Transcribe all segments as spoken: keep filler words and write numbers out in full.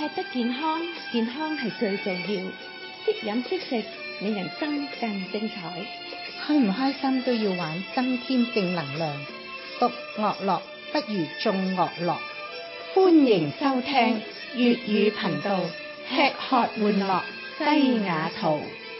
吃得健康，健康係最重要。識飲識食，你人生更精彩。 開唔開心都要玩，增添正能量。獨樂樂不如眾樂樂。歡迎收聽粵語頻道，吃喝玩樂西雅圖。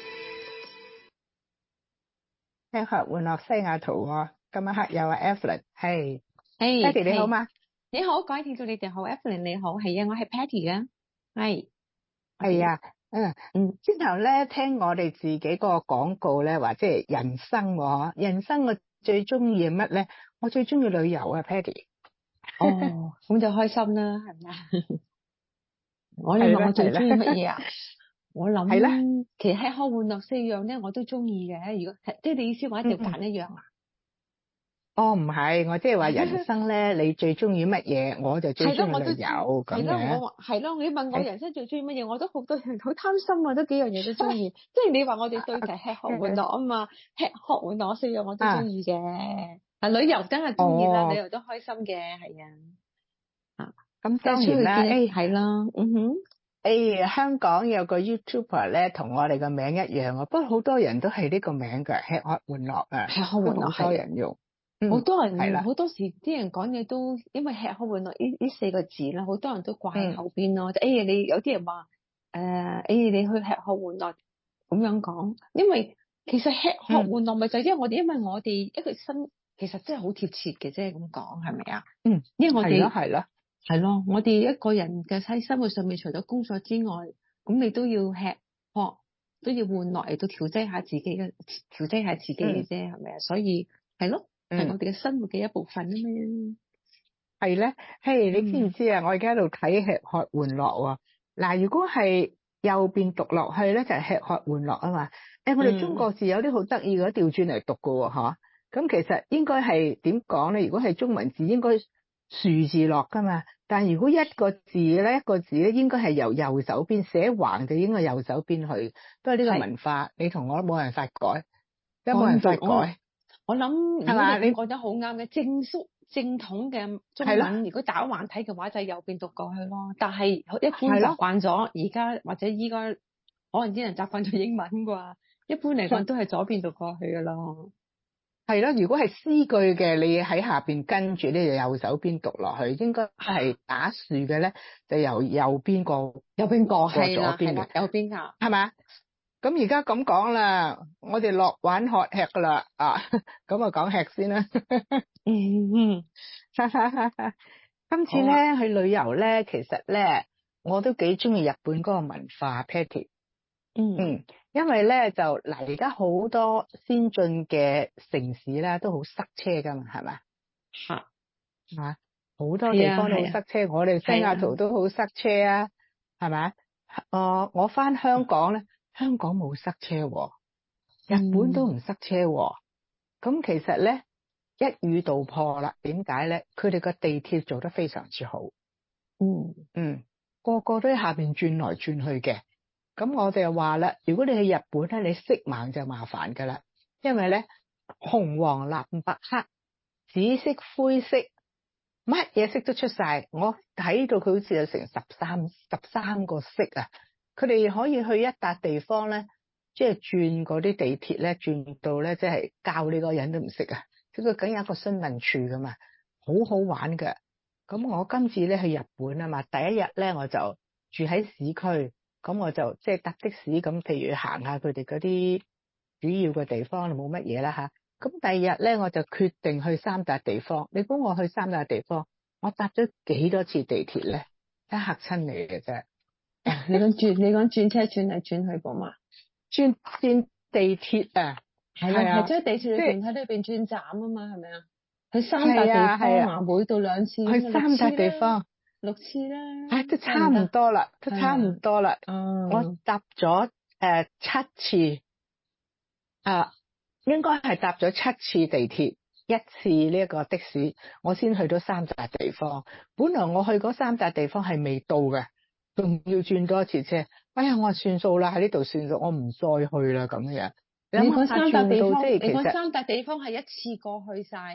吃喝玩樂西雅圖喎，今晚黑有阿 Evelyn，係， 係 Patty 你好嗎？ 你好，各位聽眾你哋好 ，Evelyn 你好，係啊，我係 Patty 噶，係， 係啊，嗯嗯，之後咧聽我哋自己嗰個廣告咧，話即係人生喎，人生我最中意係乜咧？我最中意旅遊啊 ，Patty。 哦，咁就開心啦，係咪啊？我你問我最中意乜嘢啊？我諗其實吃喝玩樂四樣咧，我都中意嘅。如果即係你意思話一定要揀一樣啊？ 哦，唔係，我即係話人生咧，你最中意乜嘢？我就最中意旅遊咁係咯，我話係咯，你問我人生最中意乜嘢，我都好多樣，好貪心啊，都幾樣嘢都中意。即係你話我哋對題吃喝玩樂啊嘛，吃喝玩樂四樣我都中意嘅。啊，旅遊真係中意啦，旅遊都開心嘅，係啊。啊， 咁當然啦，誒係啦，嗯哼。 誒，香港有個 YouTuber 咧，同我哋個名一樣啊，不過好多人都係呢個名㗎，吃喝玩樂啊， 吃喝玩樂好多人用。 好、嗯、多人係啦， 好多時啲人講嘢都因為吃喝玩樂呢呢四個字啦，好多人都掛喺後邊咯。誒、嗯哎，你有啲人話誒，誒、呃，你去吃喝玩樂咁樣講，因為其實吃喝玩樂咪就係因為我哋，因為我哋一個身其實真係好貼切嘅啫，咁講係咪啊？嗯，因為我哋係咯係咯，我哋一個人嘅喺生活上面，除咗工作之外，咁你都要吃喝，都要玩樂嚟到調劑下自己嘅調劑下自己嘅啫，係咪啊？所以係咯。係我哋嘅生活嘅一部分啊嘛， 係咧，嘿，你知唔知啊？我而家喺度睇吃喝玩樂喎。嗱，如果係右邊讀落去咧，就係吃喝玩樂啊嘛。誒，我哋中國字有啲好得意嘅，調轉嚟讀嘅喎，嚇。咁其實應該係點講咧？如果係中文字，應該豎字落噶嘛。但係如果一個字咧，一個字咧，應該係由右手邊寫橫，就應該右手邊去。不過呢個文化，你同我都冇辦法改，有冇辦法改？ 我諗係嘛？你講得好啱嘅，正肅正統嘅中文，如果打橫睇嘅話，就係右邊讀過去咯。但係一般習慣咗，而家或者依家可能啲人習慣咗英文啩。一般嚟講都係左邊讀過去噶咯。 係咯，如果係詩句嘅，你喺下邊跟住咧，就右手邊讀落去。應該係打豎嘅咧，就由右邊過右邊過過左邊嘅， 右邊噶， 係嘛？咁而家咁講啦，我哋落玩學吃噶啦啊，咁啊講吃先啦。 嗯嗯， 今次咧、啊、去旅遊咧，其實咧我都幾中意日本嗰個文化 ，Patty。 嗯嗯，因為咧就嗱，而家好多先進嘅城市咧都好塞車噶嘛，係咪？ 吓吓，好多地方都好塞車，啊啊、我哋西雅圖都好塞車啊，係咪？誒、呃，我翻香港咧，香港冇塞車，日本都唔塞車，咁、嗯、其實咧一語道破啦。點解咧？佢哋個地鐵做得非常之好， 嗯嗯，個個都喺下邊轉來轉去嘅。咁我哋又話啦，如果你去日本咧，你色盲就麻煩噶啦，因為咧紅黃藍白黑、紫色、灰色，乜嘢色都出晒。我睇到佢好似有成十三十三個色啊！佢哋可以去一笪地方咧，即係轉嗰啲地鐵咧，轉到咧即係教你個人都唔識啊！咁佢梗有一個詢問處噶嘛，好好玩噶。咁我今次咧去日本啊嘛，第一日咧我就住喺市區。咁我就即係搭的士咁，譬如行下佢哋嗰啲主要嘅地方，冇乜嘢啦吓。咁第二日咧，我就決定去三笪地方。你估我去三笪地方，我搭咗幾多次地鐵咧？一嚇親你嘅啫。 你講轉，你講轉車轉嚟轉去噃嘛？ 轉轉地鐵啊， 係啊，係即係地鐵裏邊喺裏邊轉站啊嘛，係咪啊？去三笪地方啊， 啊，每到兩次， 去三笪地方。 六次啦， 唉，都差唔多啦，都差唔多啦。 嗯， 我搭咗誒、呃、七次，啊，應該係搭咗七次地鐵，一次呢一個的士，我先去到三笪地方。本來我去嗰三笪地方係未到嘅，仲要轉多一次車。哎呀，我話算數啦，喺呢度算數，我唔再去啦咁樣。 你講三笪地方， 即係其實你講三笪地方係一次過去晒啊？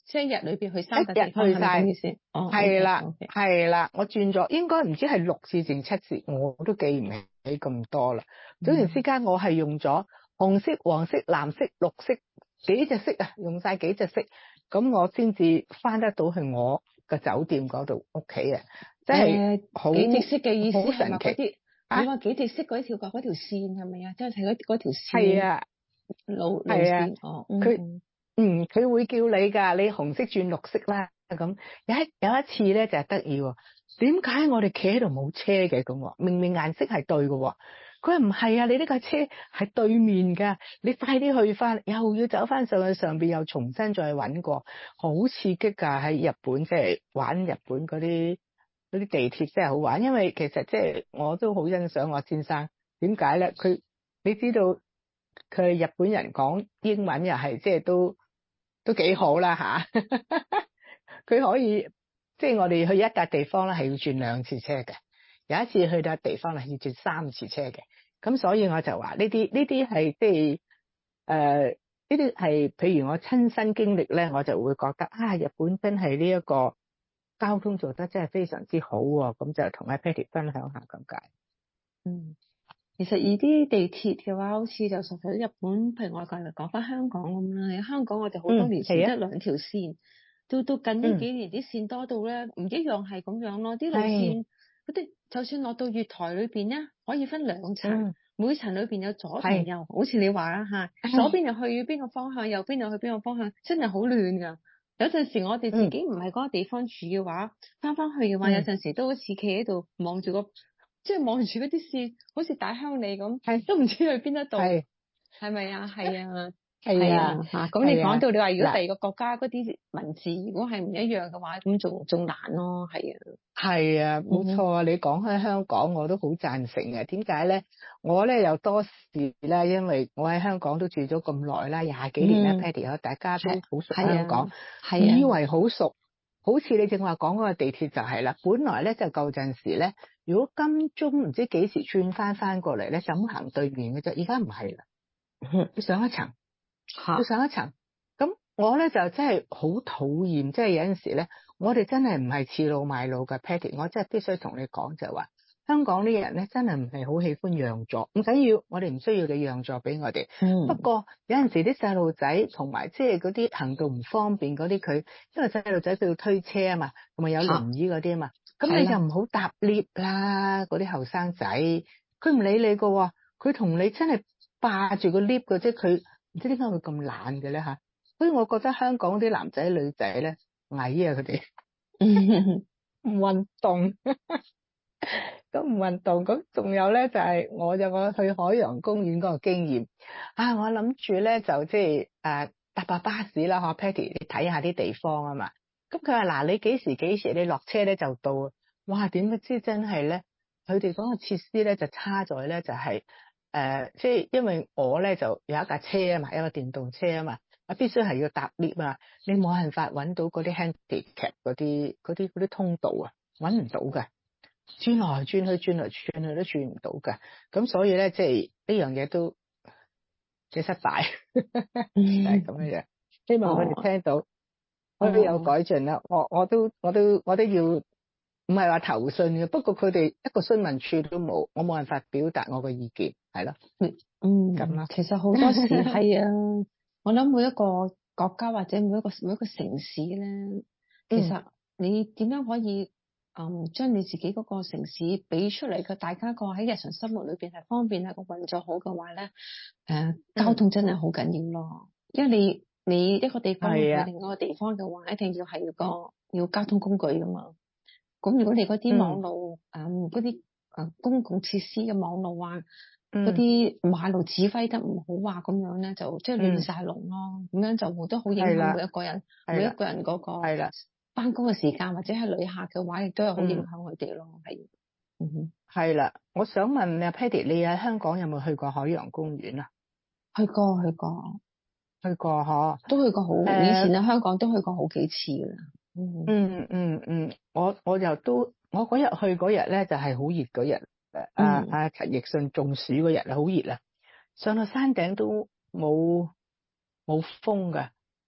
即係一日裏邊去三笪一日地方，係咪去晒咁意思？哦， 係啦 OK，OK， 係啦，我轉咗應該唔知係六次定七次，我都記唔起咁多啦。總言之間，我係用咗紅色、黃色、藍色、綠色幾隻色啊，用晒幾隻色，咁我先至翻得到去我個酒店嗰度屋企啊，即係好幾隻色嘅意思好係咪神奇嗰啲？ 啊！ 你話幾隻色嗰條嗰條線係咪啊？即係睇嗰嗰條線係啊路路係啊， 線哦，嗯佢嗯嗯佢會叫你㗎，你紅色轉綠色啦咁。有一有一次咧就係得意喎，點解我哋企喺度冇車嘅咁喎？明明顏色係對嘅喎，佢話唔係啊，你呢架車係對面㗎，你快啲去翻，又要走翻上去上邊，又重新再揾過，好刺激㗎！喺日本即係玩日本嗰啲嗰啲地鐵真係好玩，因為其實即係我都好欣賞我先生，點解咧？佢你知道佢日本人講英文又係即係都都幾好啦吓，佢可以即係我哋去一笪地方咧係要轉兩次車嘅，有一次去到地方咧要轉三次車嘅，咁所以我就話呢啲呢啲係即係誒呢啲係譬如我親身經歷咧，我就會覺得啊日本真係呢一個交通做得真係非常之好喎，咁就同阿 Patty 分享下咁解。 嗯。其實以啲地鐵嘅話，好似就屬於日本，譬如外國人嚟講翻香港咁啦。喺香港我哋好多嗯， 年前係啊， 得兩條線，到到近呢嗯， 幾年啲線多到咧，唔一樣係咁樣咯。啲路係， 線嗰啲，就算落到月台裏邊咧，可以分兩層， 嗯， 每層裏邊有左同係， 右，好似你話啦嚇，左邊又去邊個方向，右邊又去邊個方向，真係好亂㗎。有陣時我哋自嗯， 己唔係嗰個地方住嘅話，翻返去嘅話，有嗯， 陣時都好似企喺度望住個。即係望住嗰啲線，好似打鄉里咁， 係， 都唔知去邊一度， 係， 係咪啊？係啊， 係啊， 係啊，嚇！咁你係啊， 講到你話，如果第嗱。 二個國家嗰啲文字如果係唔一樣嘅話，咁仲仲難咯，係啊， 係啊，冇嗯錯啊！你講開香港，我都好贊成嘅。點解咧？我咧又多事啦，因為我喺香港都住咗咁耐啦，廿幾年啦嗯， ，Patty 啊，大家都係好熟係香港， 啊，係啊， 以為好熟，好似你正話講嗰個地鐵就係啦。本來咧就舊陣時咧，如果金鐘唔知幾時轉翻翻過嚟咧，就咁行對面嘅啫。而家唔係啦， 嗯要上一層。要嚇， 上一層，咁我咧就真係好討厭，即係有陣時咧，我哋真係唔係恃老賣老嘅 Patty，我真係必須同你講就係話，香港啲人咧真係唔係好喜歡讓座，唔緊要，我哋唔需要你讓座俾我哋。不嗯， 過有陣時啲細路仔同埋即係嗰啲行動唔方便嗰啲佢，因為細路仔佢要推車啊嘛，同埋有嚇， 輪椅嗰啲啊嘛，咁係啦， 你就唔好搭 lift 啦，嗰啲後生仔，佢唔理你噶喎，佢同你真係霸住個 lift 嘅啫，佢。唔知點解會咁懶嘅咧嚇，所以我覺得香港啲男仔女仔咧矮啊，佢哋唔運動，咁唔運動，咁仲有咧就係、是、我有個去海洋公園嗰個經驗啊，我諗住咧就即係誒搭下巴士啦，嗬 Patty 你睇下啲地方啊嘛，咁佢話嗱你幾時幾時你落車咧就到，哇點不知真係咧，佢哋嗰個設施咧就差在咧就係、是。誒、呃，即係因為我咧就有一架車啊嘛，一個電動車啊嘛，啊必須係要搭 lift 啊，你冇辦法揾到嗰啲 handicap 嗰啲嗰啲嗰啲通道啊，揾唔到嘅，轉來轉去轉來轉去都轉唔到嘅，咁所以咧即係呢樣嘢都幾失敗，就係咁樣樣。希望佢哋哦聽到可以有哦。 改進啦。我我都我都我都要唔係話投訴嘅，不過佢哋一個詢問處都冇，我冇辦法表達我嘅意見，係咯。 嗯嗯， 咁啦， 其實好多時係啊，我諗每一個國家或者每一個每一個城市咧，其嗯實你點樣可以嗯將你自己嗰個城市俾出嚟嘅，大家個喺日常生活裏邊係方便係個運作好嘅話咧，誒、呃、交嗯， 通真係好緊要咯，因為你你一個地方要係啊， 去另外一個地方嘅話，一定要係要個要交通工具噶嘛。咁如果你嗰啲網嗯路誒嗰啲誒公共設施嘅網路啊，嗰嗯啲馬路指揮得唔好啊，咁樣咧就即係亂嗯， 晒龍咯，咁樣就會都好影響係啦每一個人， 係啦每一個人嗰個係啦， 翻工嘅時間或者係旅客嘅話，亦都係好影嗯響佢哋咯，係，嗯哼， 係啦。我想問阿 Patty，你喺香港有冇去過海洋公園啊？ 去過去過， 去過嗬。 都去過好，以前誒喺香港都去過好幾次噶啦，嗯嗯嗯嗯，我我又都我嗰日去嗰日咧就係好熱嗰日，誒阿嗯阿陳奕迅中暑嗰日啊，好熱啊，上到山頂都冇冇風㗎。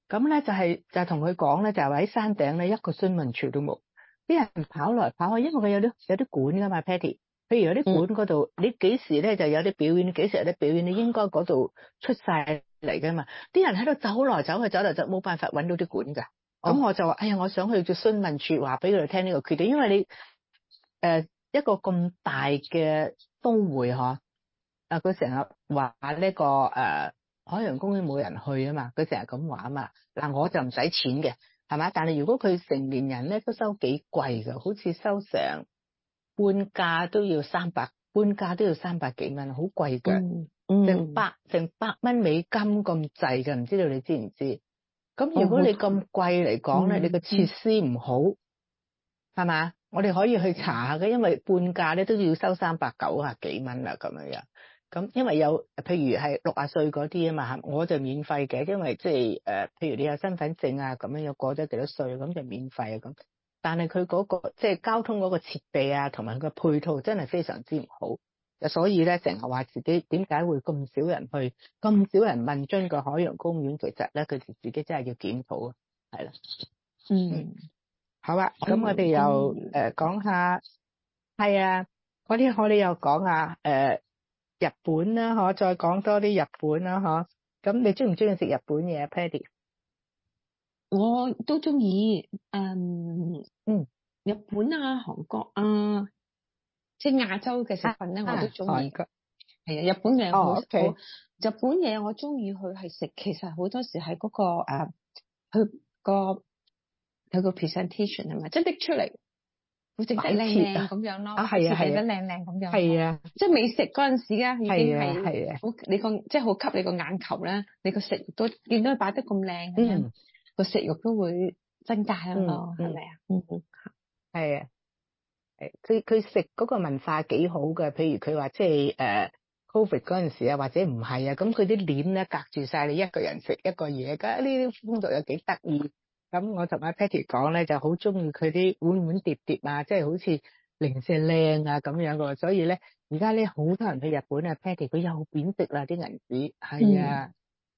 咁咧就係就係同佢講咧，就係話喺山頂咧一個詢問處都冇，啲人跑來跑去，因為佢有啲有啲管噶嘛 ，Patty。譬如有啲管嗰度，你幾時咧就有啲表演，幾時有啲表演，你應該嗰度出晒嚟噶嘛。啲人喺度走來走去，走嚟走，冇辦法揾到啲管噶。咁、哦、我就話：哎呀，我想去做詢問處，話俾佢哋聽呢個決定，因為你誒、呃、一個咁大嘅都會嗬，啊佢成日話呢個誒、呃、海洋公園冇人去啊嘛，佢成日咁話啊嘛。嗱，我就唔使錢嘅，係嘛？但係如果佢成年人咧，都收幾貴㗎，好似收成。半價都要三百，半價都要三百幾蚊，好貴㗎， 嗯嗯， 成百成百蚊美金咁滯㗎，唔知道你知唔知？咁如果哦你咁貴嚟講咧， 嗯你個設施唔好，係嘛？我哋可以去查下嘅，因為半價咧都要收三百九啊幾蚊啦，咁樣樣。咁因為有譬如係六啊歲嗰啲啊嘛，我就免費嘅，因為即係誒，譬如你有身份證啊，咁樣又過咗幾多歲，咁就免費啊咁。但係佢嗰個即係、就是、交通嗰個設備啊，同埋個配套真係非常之唔好，所以咧成日話自己點解會咁少人去，咁少人問津個海洋公園，其實咧佢哋自己真係要檢討啊，係啦， 嗯， 好啊，咁我哋又誒講下，係啊，嗰啲我哋又講下誒、呃、日本啦，可再講多啲日本啦，嗬，咁你中唔中意食日本嘢啊 Patty？ 我都中意，嗯嗯， 日本啊、韓國啊，即係亞洲嘅食品咧， 啊、 我都中意。 韓國係啊，日本嘢好哦食。 ，OK， 日本嘢我中意去係食，其實好多時係嗰、個誒，佢、個佢個 presentation 係咪，即係拎出嚟，會整得靚靚咁樣咯， 啊係啊設計得係啊靚靚咁樣。 係啊， 即係未食嗰陣時咧，已經係係啊好你個即係好吸你個眼球咧，你個食欲都見到佢擺得咁靚咁樣，個食欲都會增加咯，係咪啊？嗯嗯， 係啊。誒，佢佢食嗰個文化幾好嘅，譬如佢話即係誒 Covid 嗰陣時啊，或者唔係啊，咁佢啲簾咧隔住晒你一個人食一個嘢，咁呢啲風俗又幾得意。咁我同阿 Patty 講咧，就好中意佢啲碗碗碟碟啊，即係好似零舍靚啊咁樣嘅，所以咧而家咧好多人去日本啊 Patty 佢又貶值啦啲銀紙，係啊。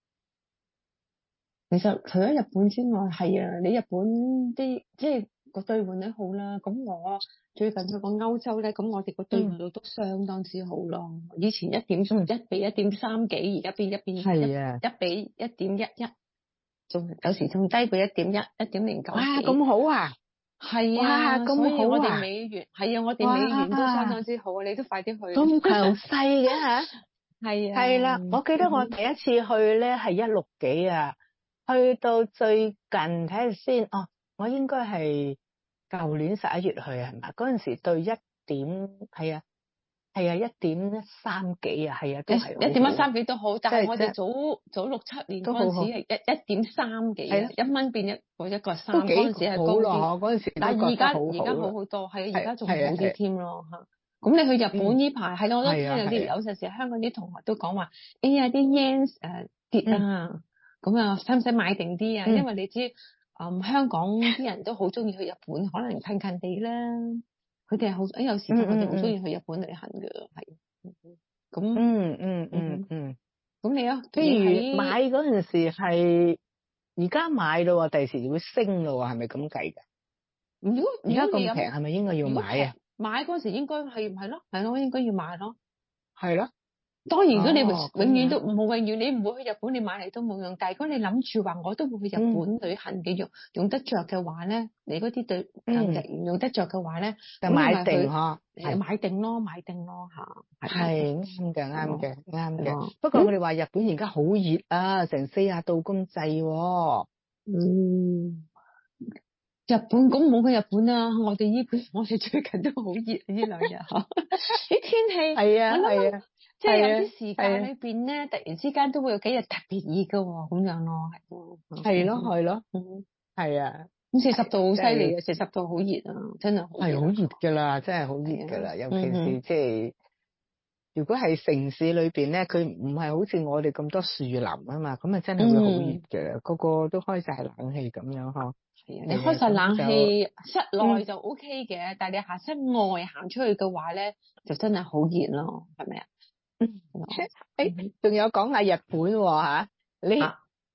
其實除咗日本之外，係啊，你日本啲即係個兌換率好啦。咁我最近去過歐洲咧，咁我哋個兌換率都相當之好咯。以前一點一比一點三幾，而家變一變一係啊， 一比一點一一，仲有時仲低過一點一，一點零九幾。 哇，咁好啊！ 係哇， 啊，所以咁好我哋啊！ 美元係啊，我哋美元都相當之好啊！你都快啲去。 咁強勢嘅嚇？ 係啊， 係啦，我記得我第一次去咧係一六幾啊，去到最近睇下先，哦，我應該係舊年十一月去係嘛？嗰陣時對一點係啊，係啊，一點三幾啊，係啊，都係一點一三幾都好，但係我哋即係早早六七年都好好， 嗰陣時係一一點三幾啊，一蚊變一個一個三， 都幾嗰陣時係高好咯， 啲。 嗰陣時但係而家而家好好好多，係而係家仲好係啊啲添咯嚇。咁你去日本呢排係咯，我都聽有啲係啊有陣時香港啲同學都講話，哎呀啲 yen 誒跌啊，咁啊使唔使買定啲啊？因為你知嗯香港啲人都好中意去日本，可能近近地啦，佢哋係好誒有時同學哋好中意去日本旅行嘅，係咁嗯嗯嗯嗯。 咁你啊， 譬如買嗰陣時係而家買咯，第時會升咯，係咪咁計㗎？ 如果而家咁如果你有平，係咪應該要買啊？ 買嗰陣時應該係係咯，係咯，應該要買咯。 係咯。 當然，如果你永哦永遠都冇永遠，你唔會去日本，你買嚟都冇用。但係如果你諗住話我都會去日本旅行嘅，用用得着嘅話咧，你嗰啲對誒日元用得着嘅話咧， 就咁你咪買定去嗬， 誒買定咯，買定咯嚇。 係啱嘅，啱嘅，啱嘅。不嗯過我哋話日本而家好熱啊，成四十度咁滯喎。 嗯。日本咁冇去日本啊！我哋呢邊我哋最近都好熱呢兩日嚇，啲天氣係啊我諗係啊， 即係有啲係時間裏邊咧，突然之間都會有幾日特別熱噶喎，咁樣咯，係咯， 係咯係咯， 嗯， 係啊， 咁四十度好犀利係嘅，四十度好熱啊，真係好係好熱熱㗎啦，真係好熱㗎啦，尤其是嗯即係。如果係城市裏邊咧，佢唔係好似我哋咁多樹林啊嘛，咁啊真係會好熱嘅，個個都開晒冷氣咁樣嗬。 係啊，你開晒冷氣，室內就 O K 嘅，但係你行室外行出去嘅話咧，就真係好熱咯，係咪啊？ 誒，仲有講下日本喎嚇，你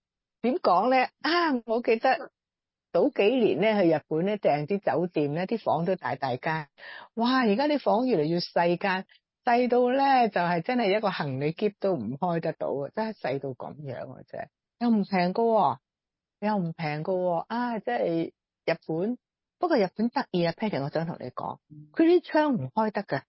點講咧啊？我記得早幾年咧去日本咧訂啲酒店咧，啲房都大大間。哇！而家啲房越嚟越細間，細到咧就係、是、真係一個行李篋都唔開得到啊！真係細到咁樣啊！真係又唔平噶喎，又唔平噶喎啊！即係日本，不過日本得意啊 Patty， 我想同你講，佢啲窗唔開得噶。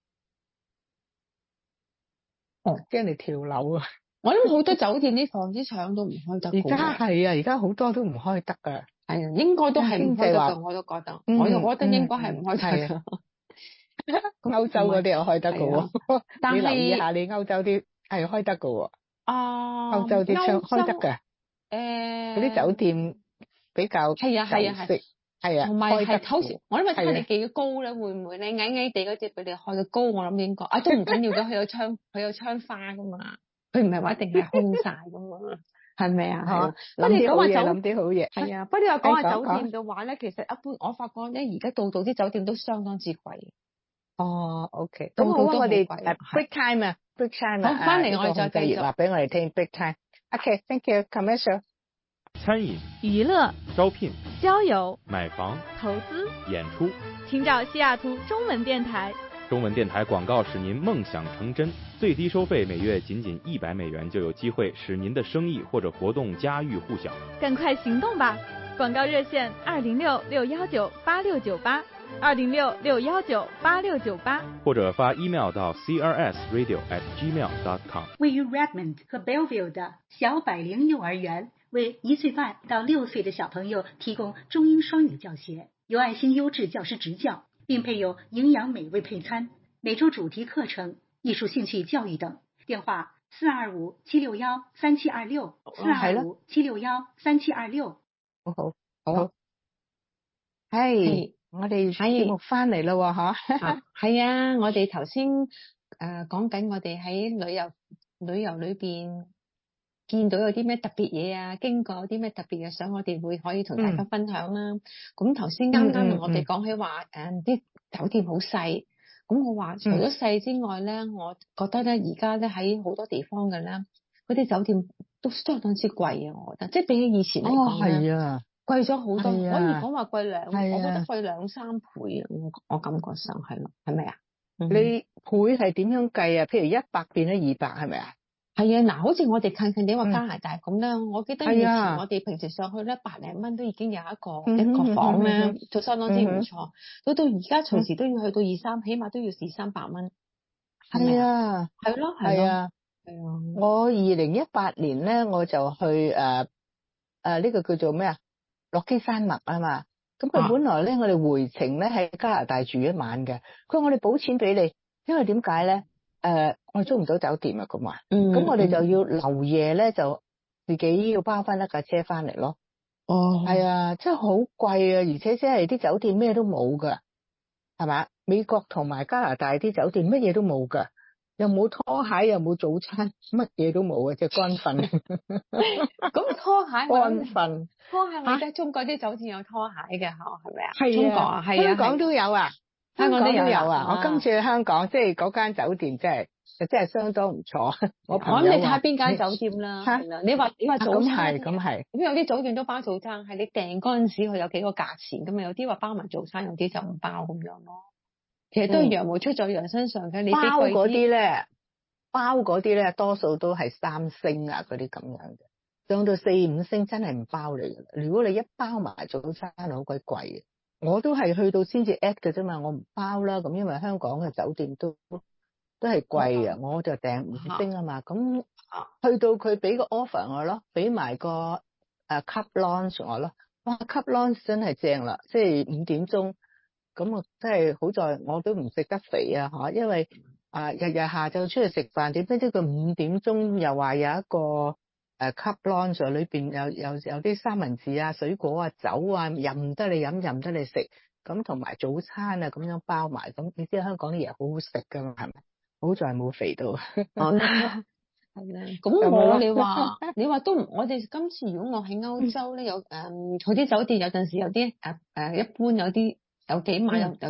哦，驚你跳樓啊！ 我諗好多酒店啲房啲窗都唔開得。 而家係啊，而家好多都唔開得噶。 係啊，應該都係唔開得噶，我都覺得， 嗯、 我都覺得應該係唔開得噶。 歐洲嗰啲又開得噶喎， 但你留意下你歐洲啲係開得噶喎。 啊， 歐洲啲窗開得噶。 誒、呃， 嗰啲酒店比較係啊係啊係， 係啊， 同埋係好似我諗睇下你幾高咧，會唔會你矮矮地嗰隻俾你開到高？我諗應該啊，都唔緊要嘅，佢有窗佢有窗花噶嘛，佢唔係話一定係空晒噶嘛。係咪啊？係咯， 諗啲好嘢，諗啲好嘢。 係啊，不過你話講下酒店嘅話咧，其實一般我發覺咧，而家度度啲酒店都相當之貴。 哦 ，OK， 咁好啊， 我哋 break time 啊 ，break time 啊， 好，翻嚟我哋再繼續話俾我哋聽 break time。OK，thank you，commercial。 餐飲、 娛樂、 招聘、 交友、 買房、 投資、 演出， 請找西雅圖中文電台。 中文電台廣告使您夢想成真，最低收費每月僅僅一百美元，就有機會使您的生意或者活動家喻戶曉。 趕快行動吧！廣告熱線二零六六幺九八六九八，二零六六幺九八六九八， 或者發 email 到 c r s radio at gmail dot com。 位於 Redmond 和 Belleville 的小百靈幼兒園，為一歲半到六歲的小朋友提供中英雙語教學，有愛心優質教師執教，並配有營養美味配餐，每周主題課程、藝術興趣教育等。電話四二五七六幺三七二六，四二五七六幺三七二六。 好好好，係我哋節目翻嚟咯，吓係啊，我哋頭先誒講緊我哋喺旅遊旅遊裏邊見到有啲咩特別嘢啊，經過有啲咩特別嘅相，我哋會可以同大家分享啦。咁頭先啱啱同我哋講起話誒啲酒店好細，咁我話除咗細之外咧，嗯、我覺得咧而家咧喺好多地方嘅咧，嗰啲酒店都相當之貴啊！我覺得，即係比起以前嚟講咧， 啊、 貴咗好多，可以啊、 講話貴兩， 啊、 我覺得貴兩三倍啊！我我感覺上係咯，係咪啊？ 你倍係點樣計啊？譬如一百變咗二百，係咪啊？ 係啊，嗱，好似我哋近近啲話加拿大咁咧，嗯、我記得以前我哋平時上去咧，百零蚊都已經有一個、嗯、一個房咧，就相當之唔錯。到、嗯、到而家隨時都要去到二三，起碼都要二三百蚊。 係啊， 係咯， 係啊， 係啊。 我二零一八年咧，我就去誒誒呢個叫做咩啊？落基山脈啊嘛。咁佢本來咧，啊、我哋回程咧喺加拿大住一晚嘅。佢話我哋補錢俾你，因為點解咧？誒、呃，我租唔到酒店啊，咁話，咁、嗯、我哋就要留夜咧，就自己要包翻一架車翻嚟咯。 哦， 係啊，真係好貴啊，而且即係啲酒店咩都冇噶，係嘛？美國同埋加拿大啲酒店乜嘢都冇噶，又冇拖鞋，又冇早餐，乜嘢都冇啊，即係乾瞓。 咁拖鞋乾瞓， 拖鞋我記得中國啲酒店有拖鞋嘅，嗬，係咪啊？ 係啊，中國啊，係啊，香港都有啊。香港都有啊！我今次去香港，即係嗰間酒店，真係真係相當唔錯。我朋友話， 你睇下邊間酒店啦。係啦，你話你話早餐， 咁係咁係。 咁有啲酒店都包早餐，係你訂嗰陣時佢有幾個價錢咁啊？有啲話包埋早餐，有啲就唔包咁樣咯。其實都係羊毛出在羊身上嘅。你包嗰啲咧，包嗰啲咧，多數都係三星啊嗰啲咁樣嘅，上到四五星真係唔包你㗎。如果你一包埋早餐，好鬼貴嘅。我都係去到先至 at 嘅啫嘛，我唔包啦。咁因為香港嘅酒店都都係貴啊，我就訂五星啊嘛。咁去到佢俾個 offer 我咯，俾埋個誒 cup lunch 我咯。哇 cup lunch 真係正啦，即係五點鐘。咁我真係好在我都唔食得肥啊嚇，因為啊日日下晝出去食飯，點知佢五點鐘又話有一個。誒 cup lunch 裏邊有有有啲三文治啊、水果啊、酒啊，任得你飲，任得你食，咁同埋早餐啊咁樣包埋，咁你知香港啲嘢好好食噶嘛，係咪？好在冇肥到。 係啦，咁我你話你話都唔，我哋今次如果我喺歐洲咧，有誒，佢啲酒店有陣時有啲誒誒，一般有啲有幾晚有有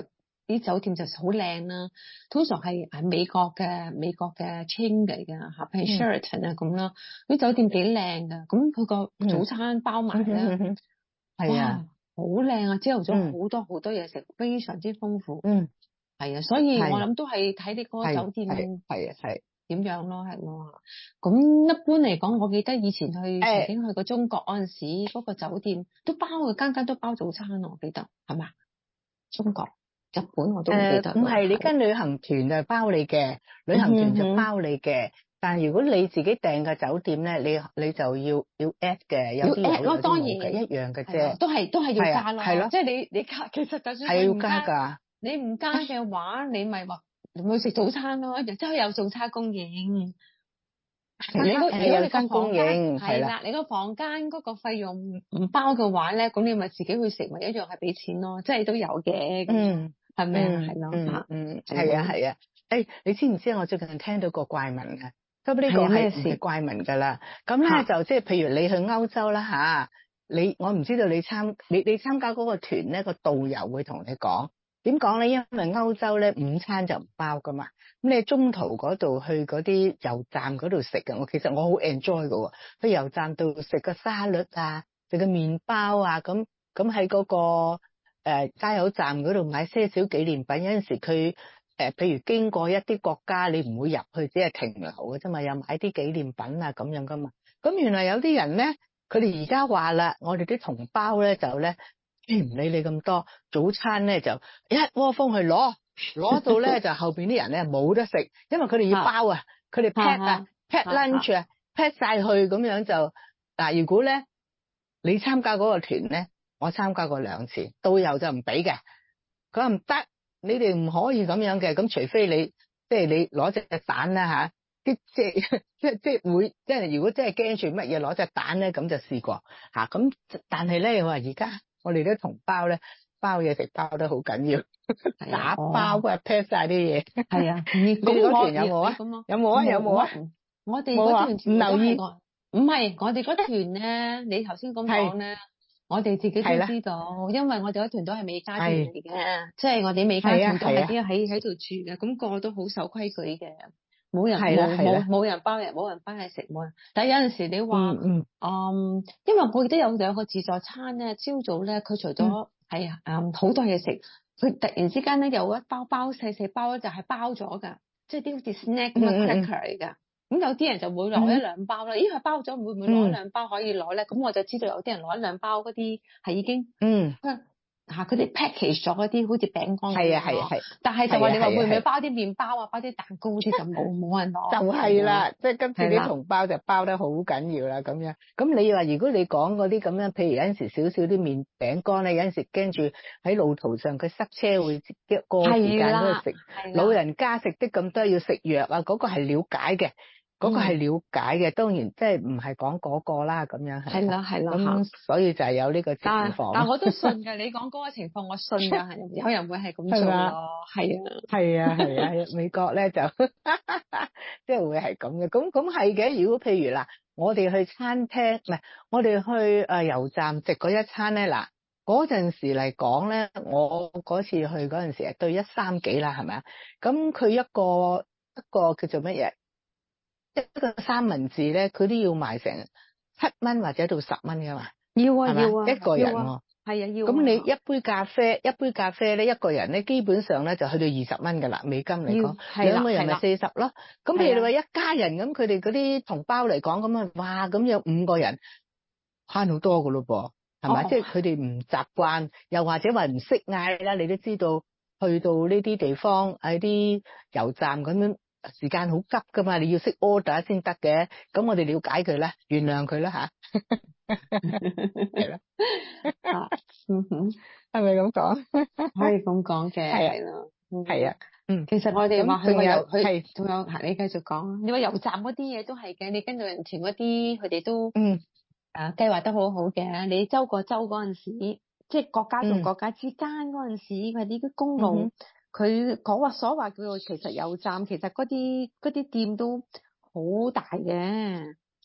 啲酒店就好靚啦，通常係係美國嘅美國嘅 chain 嚟㗎嚇，譬如 Sheraton 啊咁啦，啲酒店幾靚㗎，咁佢個早餐包埋咧， 係啊， 好靚啊！朝頭早嗯好多好多嘢食，非常之豐富。 嗯， 係啊，所以係我諗都係睇你嗰個酒店係係係點樣咯，係咯。咁一般嚟講，我記得以前去曾經去過中國嗰陣時，嗰個酒店都包嘅，間間都包早餐啊，我記得係嘛？中國、日本我都唔記得。 誒，唔係你跟旅行團就包你嘅，旅行團就包你嘅。但係如果你自己訂嘅酒店咧，你你就要要 add 嘅，有啲有有啲冇嘅，一樣嘅啫。 都係都係要加咯， 係咯， 即係你你加，其實就算係要加㗎。 你唔加嘅話，你咪話唔去食早餐咯，亦都有早餐供應。你個如果你個房間係啦，你個房間嗰個費用唔包嘅話咧，咁你咪自己去食，咪一樣係俾錢咯，即係都有嘅。 嗯， 係咪啊？係咯， 嗯嗯，係啊係啊。誒，你知唔知我最近聽到個怪聞嘅？咁呢個係唔係怪聞㗎啦？咁咧就即係譬如你去歐洲啦嚇，你我唔知道你參你你參加嗰個團咧，個導遊會同你講點講咧？因為歐洲咧午餐就唔包㗎嘛。咁你中途嗰度去嗰啲油站嗰度食嘅，我其實我好 enjoy 㗎喎。去油站度食個沙律啊，食個麵包啊，咁咁喺嗰個誒、呃、加油站嗰度買些少紀念品。有陣時佢誒譬如經過一啲國家，你唔會入去，只係停留嘅啫嘛，又買啲紀念品啊咁樣噶嘛。咁原來有啲人咧，佢哋而家話啦，我哋啲同胞咧就咧唔理你咁多，早餐咧就一窩蜂去攞。攞到咧就後邊啲人咧冇得食，因為佢哋要包啊，佢哋 pack 啊 pack lunch 啊 pack 晒去咁樣就嗱。如果咧你參加嗰個團咧，我參加過兩次，導遊就唔俾嘅，佢話唔得，你哋唔可以咁樣嘅，咁除非你即係你攞隻蛋啦吓，啲即係即係即係會即係如果真係驚住乜嘢攞隻蛋咧，咁就試過吓。咁但係咧我話而家我哋啲同胞咧包嘢食包得好緊要。打包啊 pack 晒啲嘢，係啊。你哋嗰團有冇啊？有冇啊？有冇啊？ 我哋嗰團唔留意， 唔係我哋嗰團咧。你頭先咁講咧，我哋自己都知道，因為我哋嗰團都係美加團嚟嘅，即係我哋美加團都係啲喺喺度住嘅，咁個個都好守規矩嘅，冇人冇冇冇人包人，冇人包嘢食，冇人。但係有陣時你話，嗯嗯，因為我記得有兩個自助餐咧，朝早咧佢除咗係嗯好多嘢食。佢突然之間咧有一包包細細包咧就係包咗㗎，即係啲好似 snack 咁嘅 cracker 嚟㗎。咁有啲人就會攞一兩包啦。咦，佢包咗會唔會攞一兩包可以攞咧？咁我就知道有啲人攞一兩包嗰啲係已經嗯嚇佢哋 package 咗嗰啲好似餅乾咁。係啊係啊係。但係就話你話會唔會包啲麵包啊、包啲蛋糕嗰啲就冇冇人攞。就係啦，即係今次啲同胞就包得好緊要啦咁樣。咁你話如果你講嗰啲咁樣，譬如有陣時少少啲麵餅乾咧，有陣時驚住喺路途上佢塞車會過時間嗰度食。老人家食啲咁多要食藥啊，嗰個係了解嘅。嗰、那個係了解嘅、嗯，當然即係唔係講嗰個啦，咁樣係。係啦，係啦。咁所以就係有呢個情況。但係我都信㗎，你講嗰個情況，我信㗎，係有人會係咁做咯。係啊，係啊，係啊，啊美國咧就即係會係咁嘅。咁咁係嘅。如果譬如嗱，我哋去餐廳唔係，我哋去誒油站食嗰一餐咧，嗱嗰陣時嚟講咧，我嗰次去嗰陣時係對一三幾啦，係咪啊？咁佢一個一個叫做乜嘢？一個三文治咧，佢都要賣成七蚊或者到十蚊噶嘛。要啊，要啊，一個人喎。係啊，要。咁你一杯咖啡，一杯咖啡咧，一個人咧，基本上咧就去到二十蚊噶啦，美金嚟講。兩個人咪四十咯。咁譬如你話一家人咁，佢哋嗰啲同胞嚟講咁啊，哇，咁有五個人慳好多噶咯噃，係咪？即係佢哋唔習慣，又或者話唔識嗌啦。你都知道，去到呢啲地方喺啲油站咁樣。時間好急噶嘛，你要識 order 先得嘅。咁我哋了解佢啦，原諒佢啦吓。係啦，嗯哼，係咪咁講？可以咁講嘅，係咯，係啊，嗯。其實我哋話去個油，去仲有，你繼續講。你話油站嗰啲嘢都係嘅，你跟旅行團嗰啲，佢哋都嗯誒計劃得好好嘅。你州過州嗰陣時，即係國家同國家之間嗰陣時，佢啲啲公路。嗯佢講話所話叫做其實油站，其實嗰啲嗰啲店都好大嘅。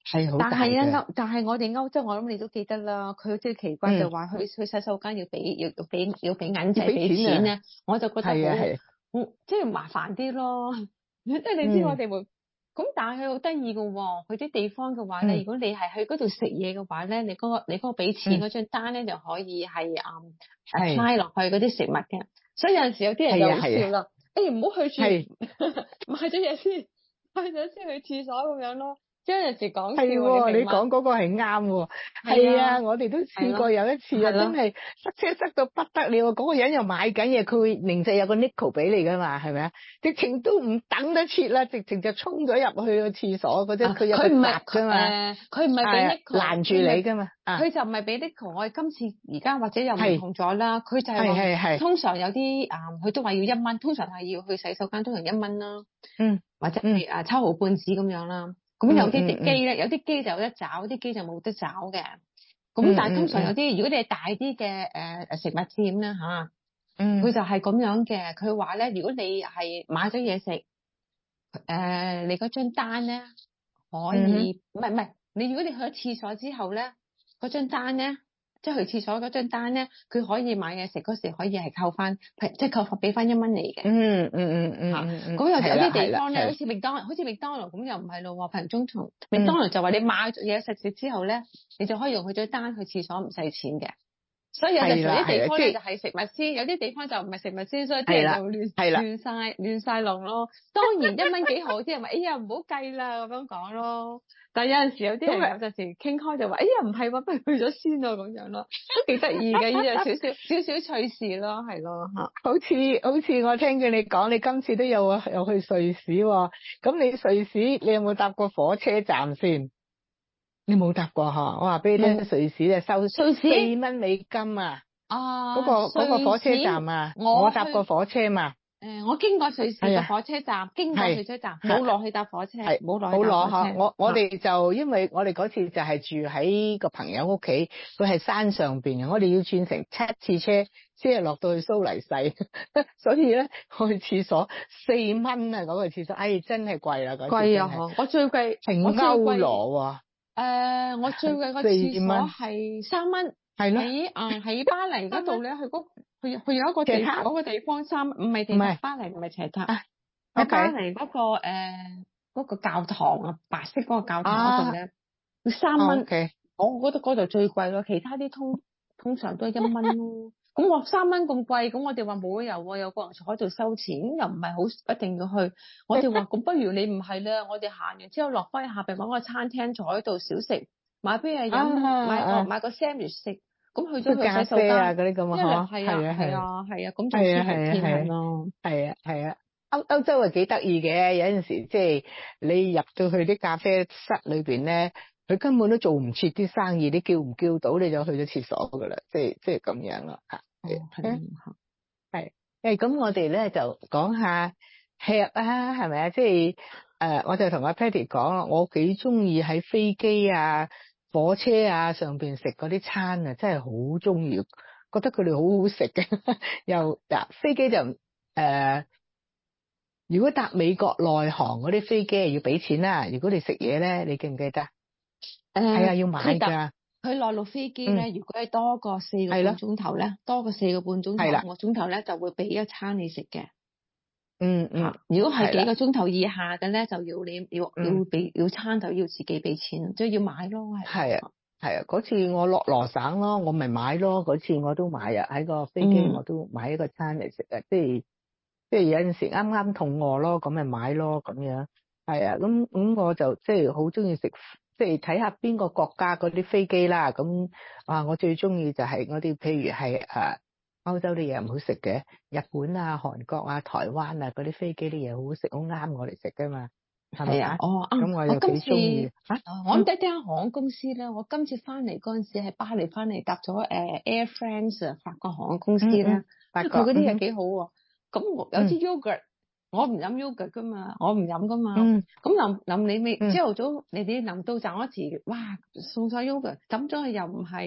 係好大但係咧嘅。 歐，但係我哋歐洲，我諗你都記得啦。佢最奇怪就話去去洗手間要俾要要俾要俾銀仔要俾俾錢啊錢咧，我就覺得好係啊係啊好即係麻煩啲咯。即係你知我哋會咁，但係佢好得意嘅喎。佢啲地方嘅話咧， 嗯如果你係去嗰度食嘢嘅話咧，你嗰個你嗰個俾錢嗯嗰張單咧就可以係誒係 apply 落去嗰啲食物嘅。所以有陣時有啲人就好係啊係啊笑啦，誒唔好去住係買咗嘢先，買咗先去廁所咁樣咯。即係有陣時講笑係喎， 喎，你你明嘛？ 講嗰個係啱喎。 係係啊啊，我哋都試係咯過有一次啊， 係咯真係塞車塞到不得了，嗰個人又買緊嘢，佢會零舍有個 nickel 俾你噶嘛，係咪啊？直情都唔等得切啦，直情就衝咗入去個廁所嗰啲，佢有個佢唔係閘噶嘛， 誒，佢唔係俾係啊 nickel 攔住你噶嘛，啊佢就唔係俾 nickel。我哋今次而家或者又唔係同咗啦。佢就係係係話， 係通常有啲啊，佢都話要一蚊，通常係要去洗手間，通常一蚊啦， 嗯或者嗯係啊七毫半紙咁樣啦。咁嗯有啲嗯啲機咧，有啲機就有得找，有啲機就冇得找嘅。咁嗯但係通常嗯有啲，如果你係大啲嘅誒誒食物店咧嚇， 嗯佢就係咁樣嘅。佢話咧，如果你係買咗嘢食，誒你嗰張單咧可以，唔係唔係，你如果你去咗廁所之後咧，嗰張單咧，即係去廁所嗰張單咧，佢可以買嘢食嗰時可以係扣翻，即係扣翻俾翻一蚊你嘅。 嗯嗯嗯嗯嚇嗯嗯， 咁有有係啦啲地方咧， 係啦好似麥當好似麥當勞咁又唔係咯喎，譬如中途嗯麥當勞就話你買咗嘢食食之後咧，你就可以用佢張單去廁所唔使錢嘅。所以有陣時有啲地方咧就係食物先，有啲地方就唔係食物先，所以啲人就會亂係啦亂晒亂晒龍咯。當然一蚊幾好，啲人話哎呀唔好計啦咁樣講咯。但係有陣時有啲人有陣時傾開就話哎呀唔係喎，不如去咗先咯咁樣咯，都幾得意嘅，呢樣少少少少趣事咯，係咯嚇。 好似好似我聽見你講，你今次都有有去瑞士喎。咁你瑞士你有冇搭過火車站先？你冇搭過嗬？我話俾你聽，瑞士咧收四蚊美金啊！ 啊， 嗰、嗰個嗰、嗰個火車站啊，我，我搭過火車嘛。 誒、呃，我經過瑞士嘅火車站，經過火車站，冇落去搭火車，冇落去搭火車。 我我哋就因為我哋嗰次就係住喺個朋友屋企，佢係山上邊嘅，我哋要轉成七次車先係落到去蘇黎世，所以咧去廁所四蚊啊！嗰、嗰個廁所，哎真係貴啦嗰次。 貴啊！我最貴係歐羅喎。 誒，我最貴個廁所係三蚊， 係咯。 喺啊喺巴黎嗰度咧，去嗰去去有一個地嗰個地方三，唔係地塔，巴黎唔係斜塔，喺、啊、巴黎嗰、嗰個誒嗰、呃嗰個教堂啊，白色嗰個教堂嗰度咧，要三蚊。我覺得嗰度最貴咯，其他啲通通常都係一蚊咯。咁我三蚊咁貴，咁我哋話冇理由喎，有個人坐喺度收錢，又唔係好一定要去。我哋話咁不如你唔係啦，我哋行完之後落翻去下邊揾個餐廳坐喺度小食，買杯嘢飲、啊，買個、啊、買個 sandwich 食，咁去咗去洗手間啊嗰啲咁啊， 係啊係啊係啊，咁就舒服添係咯。 係啊係啊，歐歐洲係幾得意嘅，有陣時即係你入到去啲咖啡室裏邊咧。佢根本都做唔切啲生意，你叫唔叫到你就去咗廁所噶啦，即係即係咁樣咯嚇。係係誒，咁我哋咧就講下吃啊，係咪啊？即係誒，我就同阿 Patty 講，我幾中意喺飛機啊、火車啊上邊食嗰啲餐啊，真係好中意，覺得佢哋好好食嘅。又嗱，飛機就誒、呃，如果搭美國內航嗰啲飛機係要俾錢啦。如果你食嘢咧，你記唔記得？係、呃、啊，要買㗎。 佢內陸飛機咧、嗯，如果係多過四個半鐘頭咧，多過四個半鐘頭，五個鐘頭咧就會俾一餐你食嘅。 嗯嗯。 如果係幾個鐘頭以下嘅咧，就要你要、嗯、要俾要餐就要自己俾錢，即係要買咯。係啊係啊，嗰次我落羅省咯，我咪買咯。嗰次我都買啊，喺個飛機我都買一個餐嚟食啊，即係即係有陣時啱啱肚餓咯，咁咪買咯咁樣。係啊，咁咁我就即係好中意食。即係睇下邊個國家嗰啲飛機啦，咁啊我最中意就係嗰啲譬如係誒歐洲啲嘢唔好食嘅，日本啊、韓國啊、台灣啊嗰啲飛機啲嘢好好食，好啱我嚟食噶嘛，係咪啊？ 哦， 咁我又幾中意嚇。我唔得聽航空公司咧，我今次翻嚟嗰陣時喺巴黎翻嚟搭咗誒 Air France 法國航空公司咧， 嗯嗯、 佢嗰啲嘢幾好喎。咁、嗯、有啲 yogurt。我唔飲 yogurt 噶嘛，我唔飲噶嘛。咁臨臨你未朝頭早，你哋臨到站嗰時，哇，送晒 yogurt，抌咗去又唔係，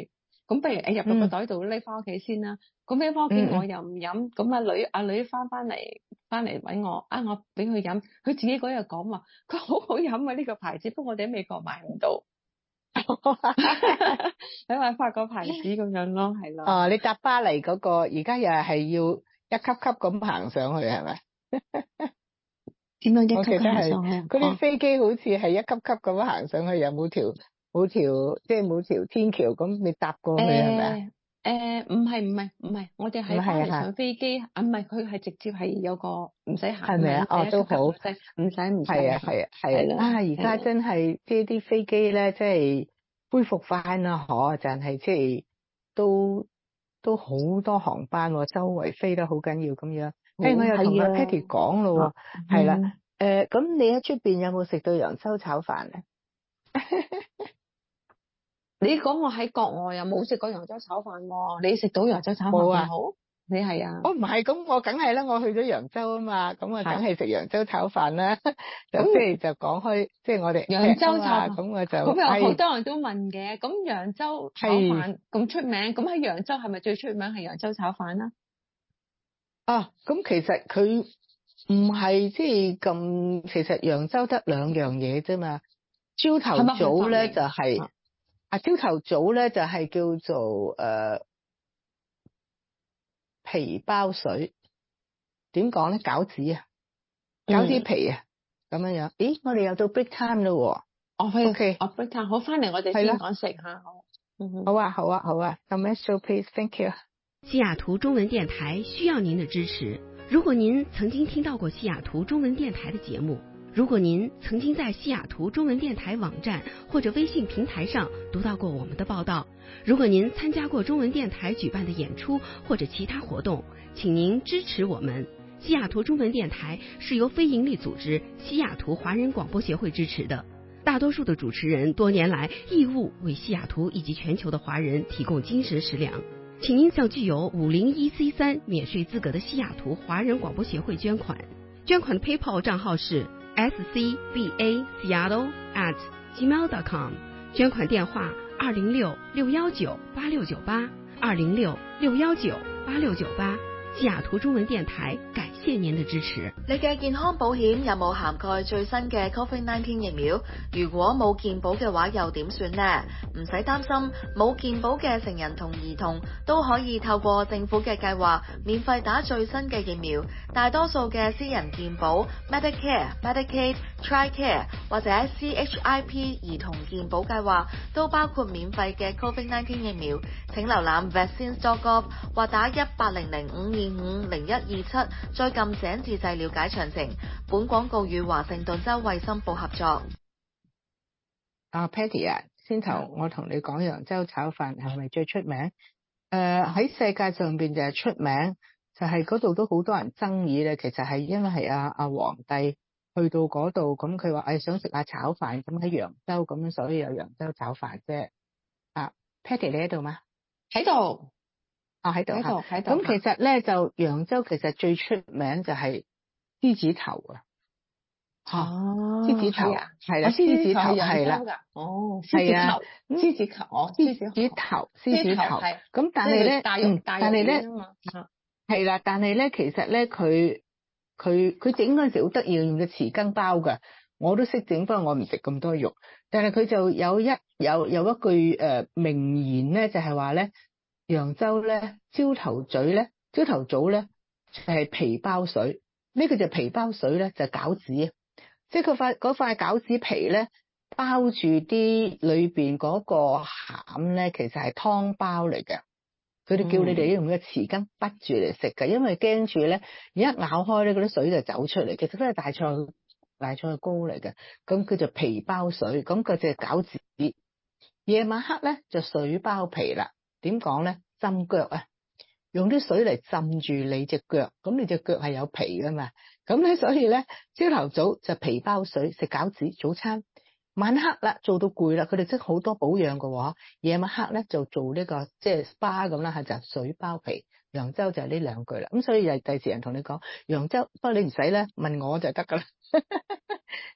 咁不如誒入到個袋度拎翻屋企先啦。咁拎翻屋企我又唔飲，咁阿女阿女翻翻嚟翻嚟揾我，啊我俾佢飲，佢自己嗰日講話，佢好好飲啊呢個牌子，不過我哋喺美國買唔到。因為法國牌子咁樣咯，係咯。 哦，你搭巴黎嗰個，而家又係要一級級咁行上去係咪？ 點樣一級級我記得係上去？ 嗰啲飛機好似係一級級咁行上去，又冇條冇條即係冇條天橋咁，你搭過去係咪啊？ 誒唔係唔係唔係，我哋喺巴黎上飛機啊，唔係佢係直接係有個唔使行， 係咪啊？哦，都好， 唔使唔使唔使。 係啊係啊係啊！啊，而家真係即係啲飛機咧，即係恢復翻啦，嗬！就係即係都都好多航班喎，周圍飛得好緊要咁樣。誒，我又同阿 Patty 講咯，係啦，誒，咁你喺出邊有冇食到揚州炒飯咧？ 你講我喺國外又冇食過揚州炒飯喎，你食到揚州炒飯咁好？你係啊？ 我唔係，咁我梗係啦，我去咗揚州啊嘛，咁啊梗係食揚州炒飯啦。就即係就講開，即係我哋揚州炒飯， 咁我就咁有好多人都問嘅。咁揚州炒飯咁出名，咁喺揚州係咪最出名係揚州炒飯啊？ 啊，咁其實佢唔係即係咁，其實揚州得兩樣嘢啫嘛。朝頭早咧就係、是、啊，朝頭早咧就係叫做誒、呃、皮包水，點講咧？餃子啊，餃子皮啊，咁、嗯、樣樣。咦，我哋又到 break time 咯喎。 哦 ，OK， 哦 break time，好，翻嚟我哋先講食吓。好， 好啊，好啊，好啊。Commercial please，thank you。 西雅圖中文電台需要您的支持。如果您曾經聽到過西雅圖中文電台的節目，如果您曾經在西雅圖中文電台網站或者微信平台上讀到過我們的報道，如果您參加過中文電台舉辦的演出或者其他活動，請您支持我們。西雅圖中文電台是由非營利組織西雅圖華人廣播協會支持的，大多數的主持人多年來義務為西雅圖以及全球的華人提供精神食糧。請您向具有五零一 C 三免稅資格的西雅圖華人廣播協會捐款，捐款的 PayPal 賬號是 s c b a seattle at gmail dot com， 捐款電話二零六六一九八六九八二零六六一九八六九八。西雅圖中文電台感謝您的支持。 你嘅健康保險有冇涵蓋最新嘅 Covid 十九 疫苗？如果冇健保嘅話，又點算呢？唔使擔心，冇健保嘅成人同兒童都可以透過政府嘅計劃免費打最新嘅疫苗。大多數嘅私人健保 Medicare、Medicaid、TRICARE 或者 C H I P 兒童健保計劃都包括免費嘅 Covid 十九 疫苗。請瀏覽 vaccines dot gov 或打一八零零五二五零一二七，再撳井字掣了解詳情。本廣告與華盛頓州衛生部合作。 啊 Patty 啊，先頭我同你講揚州炒飯係咪最出名？誒、呃、喺世界上邊就係出名，就係嗰度都好多人爭議咧。其實係因為係阿阿皇帝去到嗰度，咁佢話誒想食下炒飯，咁喺揚州咁樣，所以有揚州炒飯啫。啊 Patty 你喺度嗎？ 喺度。 啊喺度喺度喺度。 咁其實咧就揚州其實最出名就係獅子頭啊。 哦， 獅子頭啊， 係啦，獅子頭係啦。 哦，獅子頭，獅子頭，哦，獅子頭，獅子頭。咁但係咧， 大肉大肉丸啊嘛。 係啦，但係咧，其實咧，佢佢佢整嗰陣時好得意，用隻匙羹包㗎。我都識整，不過我唔食咁多肉。但係佢就有一有有一句誒名言咧，就係話咧，揚州咧朝頭早咧朝頭早咧就係皮包水。呢個就皮包水咧就餃子啊，即係佢塊嗰塊餃子皮咧包住啲裏邊嗰個餡咧，其實係湯包嚟嘅。佢哋叫你哋用個匙羹滗住嚟食嘅，因為驚住咧一咬開咧嗰啲水就走出嚟。其實都係大菜大菜糕嚟嘅，咁佢就皮包水，咁佢就餃子。夜晚黑咧就水包皮啦。點講咧？浸腳啊！用啲水嚟浸住你隻腳，咁你隻腳係有皮噶嘛？咁咧所以咧，朝頭早就皮包水食餃子早餐，晚黑啦做到攰啦，佢哋識好多保養嘅喎。夜晚黑咧就做呢、這個即係 S P A 咁啦，係就是、水包皮。揚州就係呢兩句啦。咁所以又第時人同你講揚州，不過你唔使咧問我就得噶啦。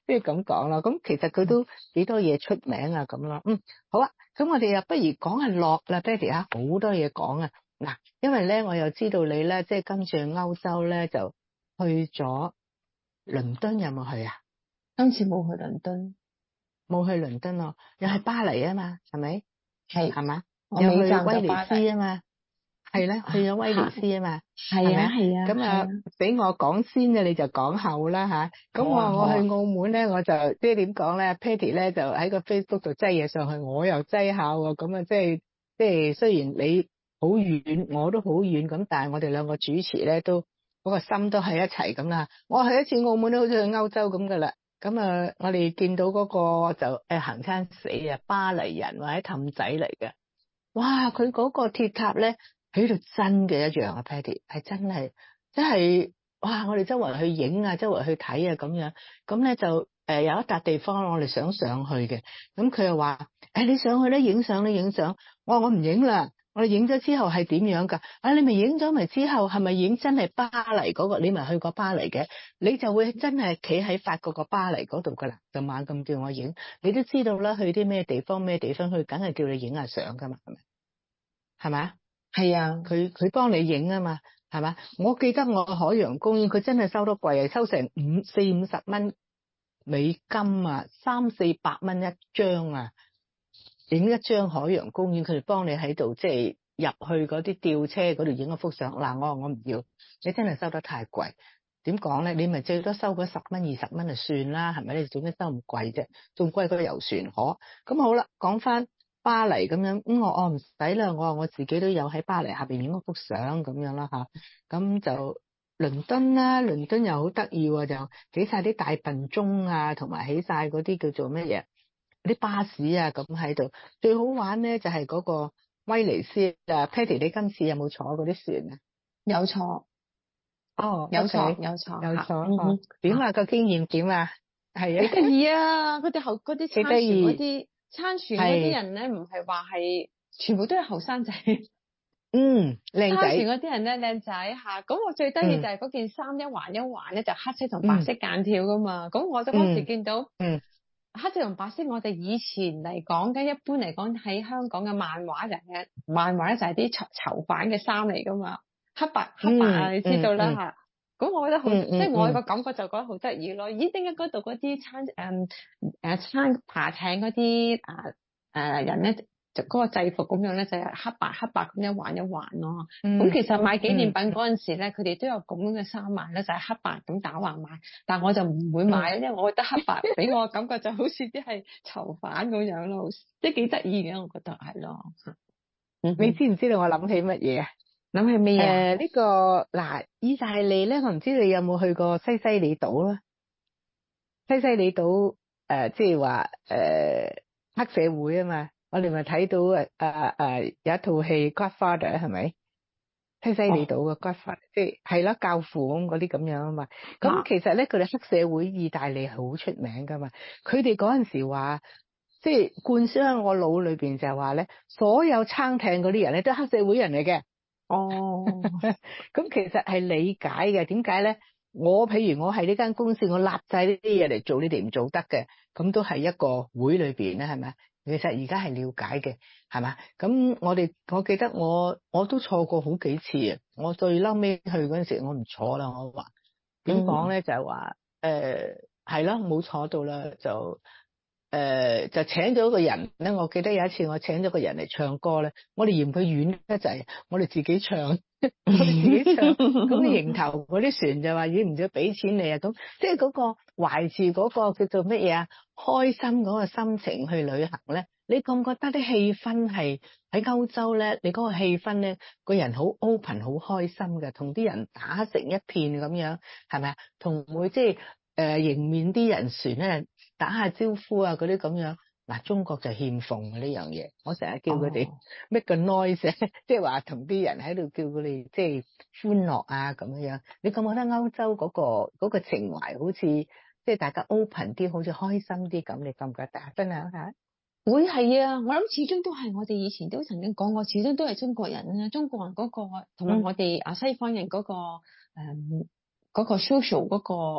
即係咁講啦。咁其實佢都幾多嘢出名啊咁咯。嗯，好啊。咁我哋又不如講下樂啦 ，Betty 啊，好多嘢講啊。嗱，因為咧我又知道你咧，即係今次去歐洲咧就去咗倫敦，有冇去啊？ 今次冇去倫敦， 冇去倫敦咯，又係巴黎啊嘛，係咪？ 係係嘛？ 我又去尾站就威尼巴黎斯啊嘛，係咧，去咗威尼斯啊嘛， 係係咪啊係啊， 咁啊，俾我講先啊，你就講後啦吓。咁好啊好啊我我去澳門咧，我就即係點講咧 ，Patty 咧就喺個 Facebook 度擠嘢上去，我又擠下喎。咁啊，即係即係雖然你好遠，我都好遠，咁但係我哋兩個主持咧都嗰個心都係一齊咁啦。我去一次澳門都好似去歐洲咁噶啦。咁啊，我哋見到嗰個就誒行餐死啊，巴黎人或者氹仔嚟嘅。哇！佢嗰個鐵塔咧喺度真嘅一樣啊 ，Patty 係真係，即係哇！我哋周圍去影啊，周圍去睇啊咁樣，咁咧就誒有一笪地方我哋想上去嘅，咁佢又話誒你上去咧影相咧影相，我話我唔影啦，我哋影咗之後係點樣㗎？啊你咪影咗咪之後係咪影真係巴黎嗰個？你咪去過巴黎嘅，你就會真係企喺法國個巴黎嗰度㗎啦，就猛咁叫我影，你都知道啦，去啲咩地方咩地方去，梗係叫你影下相㗎嘛，係咪？係咪？ 係啊， 佢佢幫你影啊嘛，係嘛？我記得我海洋公園佢真係收得貴啊，收成五四五十蚊美金啊，三四百蚊一張啊，影一張海洋公園，佢哋幫你喺度即係入去嗰啲吊車嗰度影一幅相。嗱，我話我唔要，你真係收得太貴。點講咧？你咪最多收嗰十蚊二十蚊就算啦，係咪？你做咩收咁貴啫？仲貴過遊船河。咁好啦，講翻巴黎咁樣，咁我我唔使啦，我話我自己都有喺巴黎下邊影嗰幅相咁樣啦吓，咁就倫敦啦，倫敦又好得意喎，就起晒啲大笨鐘啊，同埋起晒嗰啲叫做乜嘢啲巴士啊咁喺度。最好玩咧就係嗰個威尼斯啊 ，Patty 你今次有冇坐嗰啲船啊？ 有錯， 哦， 有錯 okay， 有錯有錯， 嗯哼， 點啊個經驗點啊？係啊， 幾得意啊！佢哋後嗰啲參船嗰啲參船嗰啲係人咧，唔係話係全部都係後生仔。 嗯，靚參仔。 船嗰啲人咧靚仔嚇，咁我最得意就係嗰件衫一環一環咧，就黑色同白色間條噶嘛。咁我就嗰時見到， 嗯， 黑色同白色，我哋以前嚟講嘅，一般嚟講喺香港嘅漫畫人嘅漫畫就係啲囚囚犯嘅衫嚟噶嘛，黑白黑白啊，你知道啦嚇。咁我覺得好，即係我個感覺就覺得好得意咯。咦，點解嗰度嗰啲參誒誒參爬艇嗰啲啊誒人咧？就嗰個制服咁樣咧，就係黑白黑白咁一環一環咯。咁、嗯、其實買紀念品嗰陣時咧，佢、嗯、哋都有咁樣嘅衫賣咧，就係、是、黑白咁打橫賣。但我就唔會買，嗯、因為我覺得黑白俾我感覺就好似啲係囚犯咁樣咯，即係幾得意嘅，我覺得係咯。 你知唔知道我諗起乜嘢啊？ 諗起咩啊？誒、 呃，呢、這個嗱，意大利咧，我唔知你有冇去過西西里島啦？西西里島誒，即係話誒黑社會啊嘛。我哋咪睇到誒誒誒有一套戲 Godfather 係咪？西西里島嘅 Godfather，即係係啦，教父咁嗰啲咁樣啊嘛。咁其實咧，佢哋黑社會意大利好出名噶嘛。佢哋嗰陣時話，即係灌輸喺我腦裏邊就係話咧，所有撐艇嗰啲人咧都係黑社會人嚟嘅。哦，咁其實係理解嘅。點解咧？我譬如我係呢間公司，我立晒呢啲嘢嚟做，你哋唔做得嘅，咁都係一個會裏邊咧，係咪？其實而家係了解嘅，係嘛？咁我哋我記得我我都錯過好幾次啊！我最嬲尾去嗰陣時，我唔坐啦。我話點講咧，就係話誒係啦，冇坐到啦，就誒、呃、就請咗個人咧。我記得有一次我請咗個人嚟唱歌咧，我哋嫌佢遠得滯，我哋自己唱。我哋自己唱，咁迎頭嗰啲船就話要唔要俾錢你啊？咁即係嗰個懷住嗰個叫做乜嘢啊？開心嗰個心情去旅行咧，你覺唔覺得啲氣氛係喺歐洲咧？你嗰個氣氛咧，個人好 open， 好開心嘅，同啲人打成一片咁樣，係咪啊？同會即係誒迎面啲人船咧打下招呼啊嗰啲咁樣。嗱，中國就欠奉呢樣嘢，我成日叫佢哋 make 個 noise，即係話同啲人喺度叫佢哋即係歡樂啊咁樣。你覺唔覺得歐洲嗰個嗰個情懷好似即係大家 open 啲，好似開心啲咁？你覺唔覺得？分享下。 會係啊，我諗始終都係我哋以前都曾經講過，始終都係中國人啊，中國人嗰個同埋我哋啊西方人嗰個誒嗰個 social 嗰個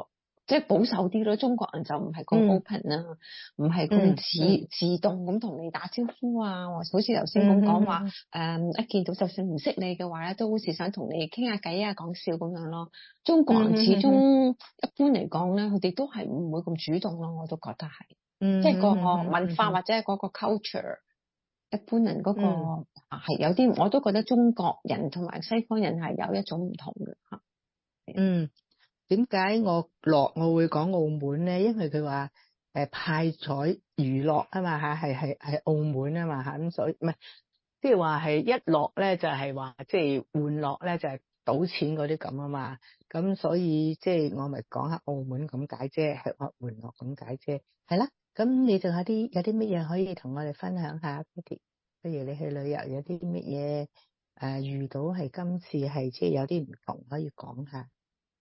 即係保守啲咯。中國人就唔係咁 open 啦，唔係咁自自動咁同你打招呼啊。好似頭先咁講話，誒、嗯、一見到就算唔識你嘅話咧，都好似想同你傾下偈啊，講笑咁樣咯。中國人始終一般嚟講咧，佢哋都係唔會咁主動咯，我都覺得係，嗯、即係個文化或者係嗰個 culture。一般人嗰、那個係、嗯、有啲，我都覺得中國人同埋西方人係有一種唔同嘅嚇。 嗯，點解我落我會講澳門咧？因為佢話誒派彩娛樂啊嘛嚇，係係係澳門啊嘛嚇，咁所以唔係即係話係一落咧就係話即係玩樂咧就係賭錢嗰啲咁啊嘛，咁所以即係我咪講下澳門咁解啫，吃喝玩樂咁解啫，係啦。咁你仲有啲有啲乜嘢可以同我哋分享下？不如你去旅遊有啲乜嘢誒遇到係今次係即係有啲唔同可以講下？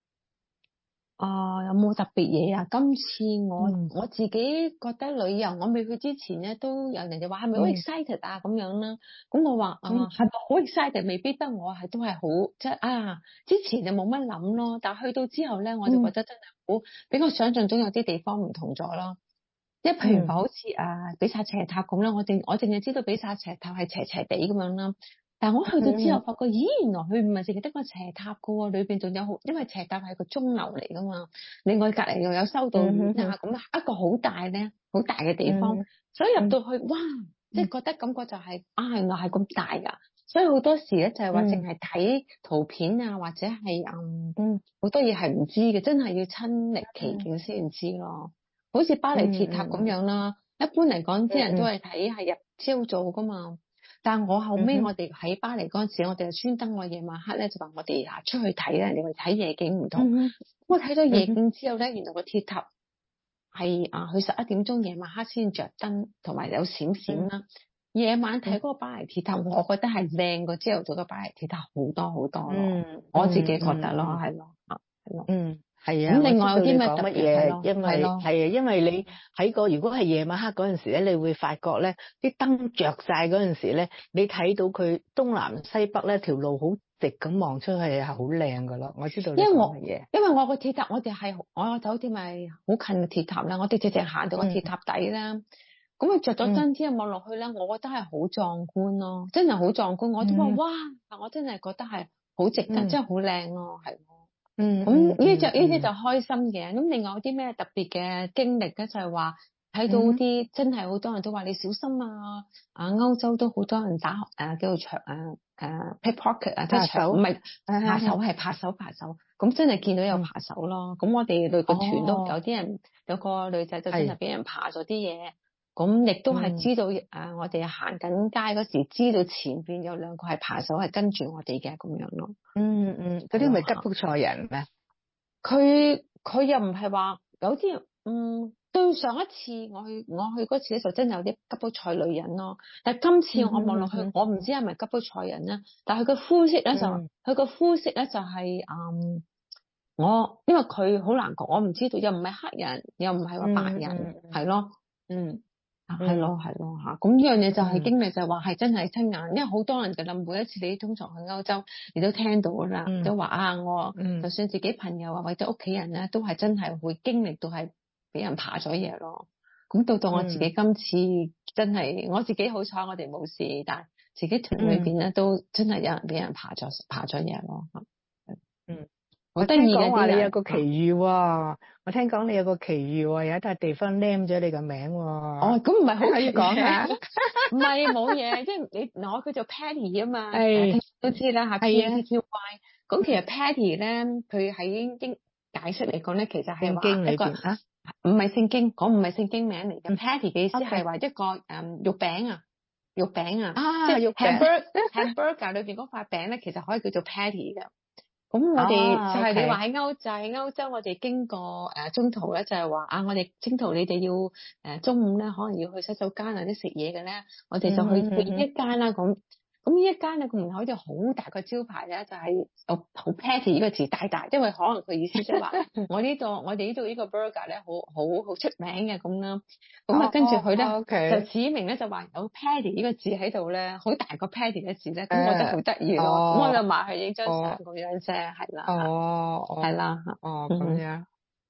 啊、呃，有冇特別嘢啊？今次我、嗯、我自己覺得旅遊，我未去之前咧，都有人哋話係咪好 excited 啊咁樣啦。咁我話啊係咪好 excited？未必得，我係都係好即係啊。之前就冇乜諗咯，但係去到之後咧，我就覺得真係好、嗯、比我想象中有啲地方唔同咗咯。即係譬如話好似啊比薩斜塔咁啦，我淨我淨係知道比薩斜塔係斜斜地咁樣啦。但係我去到之後發覺，咦，原來佢唔係淨係得個斜塔噶喎，裏邊仲有好，因為斜塔係個鐘樓嚟噶嘛。另外隔籬又有修道院啊，咁一個好大咧，好大嘅地方。所以入到去，哇，即係覺得感覺就係、是、啊，原來係咁大噶。所以好多時咧就係話淨係睇圖片啊，或者係嗯好多嘢係唔知嘅，真係要親歷其境先知咯。好似巴黎鐵塔咁樣啦，一般嚟講啲人都係睇係日朝早噶嘛。但係我後尾我哋喺巴黎嗰陣時，我哋就專登我夜晚黑咧就話我哋啊出去睇咧，你去睇夜景唔同。嗯、我睇咗夜景之後咧，原來個鐵塔係啊，佢十一點鐘夜晚黑先着燈，同埋有閃閃啦。夜晚睇嗰個巴黎鐵塔，我覺得係靚過朝頭早嘅巴黎鐵塔好多好多咯。嗯、我自己覺得咯，係咯，係咯，嗯。係啊，咁另外有啲咩特別嘢？因為係啊，因為你喺個如果係夜晚黑嗰陣時咧，你會發覺咧啲燈着晒嗰陣時咧，你睇到佢東南西北咧條路好直咁望出去係好靚噶咯。我知道你講乜嘢？因為我個鐵塔，我哋係我個酒店係好近嘅鐵塔啦，我哋直直行到個鐵塔底啦。咁佢着咗燈之後望落去咧，我覺得係好壯觀咯，真係好壯觀。我都話、嗯、哇，我真係覺得係好值得，嗯、真係好靚咯，係。嗯，咁呢隻呢啲就開心嘅。咁另外有啲咩特別嘅經歷咧，就係話睇到啲、嗯、真係好多人都話你小心啊！啊，歐洲都好多人打誒、啊、叫做搶誒誒 pickpocket 啊，即係搶唔係扒手，係扒手扒手。咁真係見到有扒手咯。咁、嗯、我哋類個團都有啲人、哦、有個女仔就真係俾人扒咗啲嘢。咁亦都係知道誒、嗯啊，我哋行緊街嗰時，知道前邊有兩個係扒手係跟住我哋嘅咁樣咯。嗯嗯，嗰啲咪吉普賽人咩？佢佢又唔係話有啲嗯，對上一次我去我去嗰次咧就真係有啲吉普賽女人咯。但係今次我望落去，嗯、我唔知係咪吉普賽人咧。但係佢個膚色咧就佢個膚色咧就係、是、嗯，我因為佢好難講，我唔知道又唔係黑人，又唔係話白人，係、嗯、咯，嗯。係咯係咯吓，咁呢樣嘢就係經歷，就係話係真係親眼，因為好多人噶啦，每一次你通常去歐洲，你都聽到啦，嗯、都話啊，我、嗯、就算自己朋友啊或者屋企人咧，都係真係會經歷到係俾人扒咗嘢咯。咁到到我自己今次真係，我自己好彩我哋冇事，但係自己團裏邊咧都真係有人俾人扒咗扒咗嘢咯。嗯。我聽講話你有個奇遇喎、啊，我聽講你有個奇遇喎、啊，有一笪地方黏咗你個名喎、啊。哦，咁唔係好可以講下？唔係冇嘢，即係你我叫做 Patty 啊嘛，係都知啦嚇 ，P A T T Y。咁其實 Patty 咧，佢喺英解釋嚟講咧，其實係話一個啊，唔係聖經，講唔係聖經名嚟嘅。Patty 嘅意思係話一個誒、嗯、肉餅啊，肉餅啊，啊即係 hamburger hamburger 裏邊嗰塊餅咧，其實可以叫做 Patty 嘅。咁我哋就係你話喺歐就喺歐洲，我哋經過誒中途咧，就係話啊，我哋中途你哋要誒中午咧，可能要去洗手間或者食嘢嘅咧，我哋就去去呢一間啦咁。咁呢一間咧個門口就好大個招牌咧，就係好好 Patty 呢個字大大，因為可能佢意思即係話我呢度我哋呢度呢個 burger 咧好好好出名嘅咁啦。咁啊跟住佢咧就指明咧就話有 Patty 呢個字喺度咧，好大個 Patty 嘅字咧，咁我覺得好得意咯。咁、uh, 我就埋去影張相咁樣啫，係啦。哦，係啦。哦，咁樣。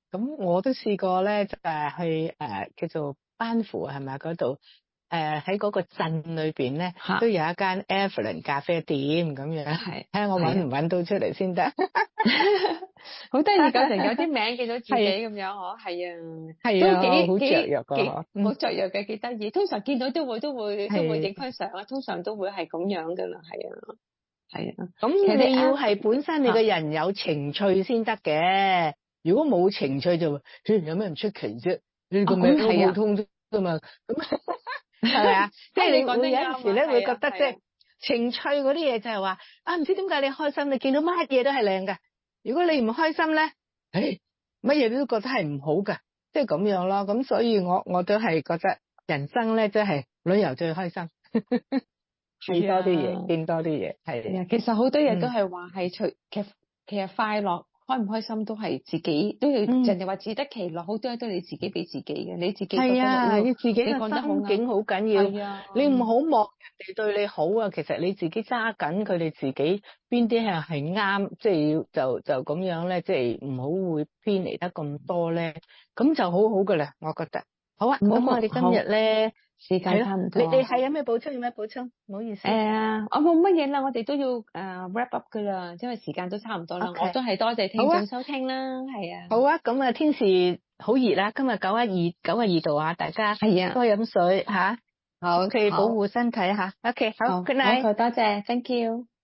咁我都試過咧，就係去誒叫做班夫係咪嗰度？誒喺嗰個鎮裏邊咧，都有一間 Evelyn 咖啡店咁樣， 係睇下我揾唔揾到出嚟先得。 好得意㗎，成有啲名見到自己咁樣，嗬，係啊， 係啊， 都幾好雀躍㗎， 幾好雀躍嘅，幾得意。通常見到都會都會都會影翻相啊，通常都會係咁樣㗎啦，係啊，係啊。 咁你要係本身你個人有情趣先得嘅，如果冇情趣就，誒有咩唔出奇啫？你個名都普通啫嘛，咁。係咪啊？即係你會有陣時咧會覺得即係情趣嗰啲嘢就係話啊，唔知點解你開心，你見到乜嘢都係靚㗎。如果你唔開心咧，誒乜嘢都覺得係唔好㗎，即係咁樣咯。咁所以我我都係覺得人生咧即係旅遊最開心，睇多啲嘢，見多啲嘢，係。 其實好多嘢都係話係隨其實其實快樂。開唔開心都係自己都要，人哋話自得其樂，好多嘢都係你自己俾自己嘅，你自己係啊，要自己嘅心境好緊要。 係啊， 你唔好望人哋對你好啊，其實你自己揸緊佢哋自己邊啲係係啱，即係要就就咁樣咧，即係唔好會偏離得咁多咧，咁就好好噶啦，我覺得。好啊，咁我哋今日咧。 時間差唔多， 你你係有咩補充？有咩補充？唔好意思。 誒、呃，我冇乜嘢啦，我哋都要誒、uh, wrap up 噶啦，因為時間都差唔多啦。Okay. 我都係多謝聽眾收聽啦，係啊。 好啊，咁啊，天時好熱啦，今日九啊二九啊二度啊，大家係啊，多飲水吓，好，佢保護身體吓。OK，好 ，Good night， 好，多謝 ，Thank you。